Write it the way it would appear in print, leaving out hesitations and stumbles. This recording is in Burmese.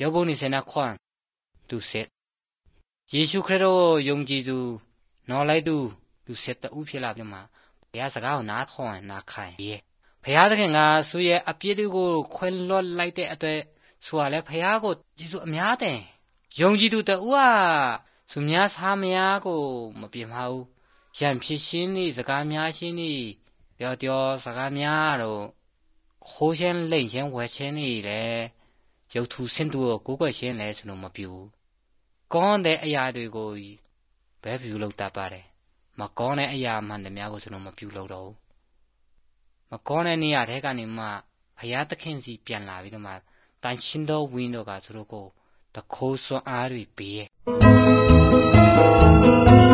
ယောဘုန်နိစေနာခွန်သူစစ်ယေရှုခရစ်တော်ယုံကြည်သူနော်လိုက်သူလူစစ်တူဖြစ်လာပြီမှာဘုရားစကားကိုနားထောင်နားခိုင်ဘုရားသခင်ကသူ့ရဲ့အပြစ်တွေကိုခွင့်လွှတ်လိုက်တဲ့အတွက်ဆိုရလဲဘုရားကိုယေရှုအများတဲ့ယုံကြည်သူတူကသူများစားများကိုမပြင်းမဘူးရံဖြစ်ရှင်းနေစကားများရှင်းနေပြောစကားများတော့ခိုးရှင်းလိမ့်ရှင်းဝယ်ရှင်းနေလေရုပ်ထုစင်တူကိုကိုရှင်းလဲဆိုလို့မပြူကောင်းတဲ့အရာတွေကိုဘယ်ပြူလို့တတ်ပါတယ်မကောင်းတဲ့အရာမှန်တယ်များကိုဆိုလို့မပြူလို့တော့မကောင်းတဲ့နေရာထဲကနေမှဘုရားသခင်စီပြန်လာပြီးတော့မှတန်ရှင်းသောဝင်းတော်ကသူတို့ကိုတခိုးစွမ်းအားတွေပေး